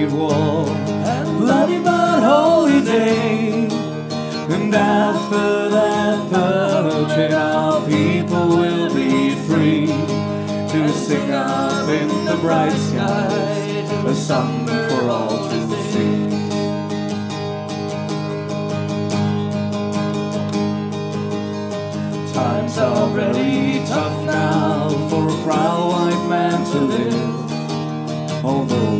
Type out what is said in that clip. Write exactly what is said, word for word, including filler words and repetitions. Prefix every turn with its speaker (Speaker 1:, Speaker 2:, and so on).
Speaker 1: brave war, bloody but holy day. And after that purging, our people will be free to sing up in the bright sky a song for all to see. Times are very tough now for a proud white man to live, although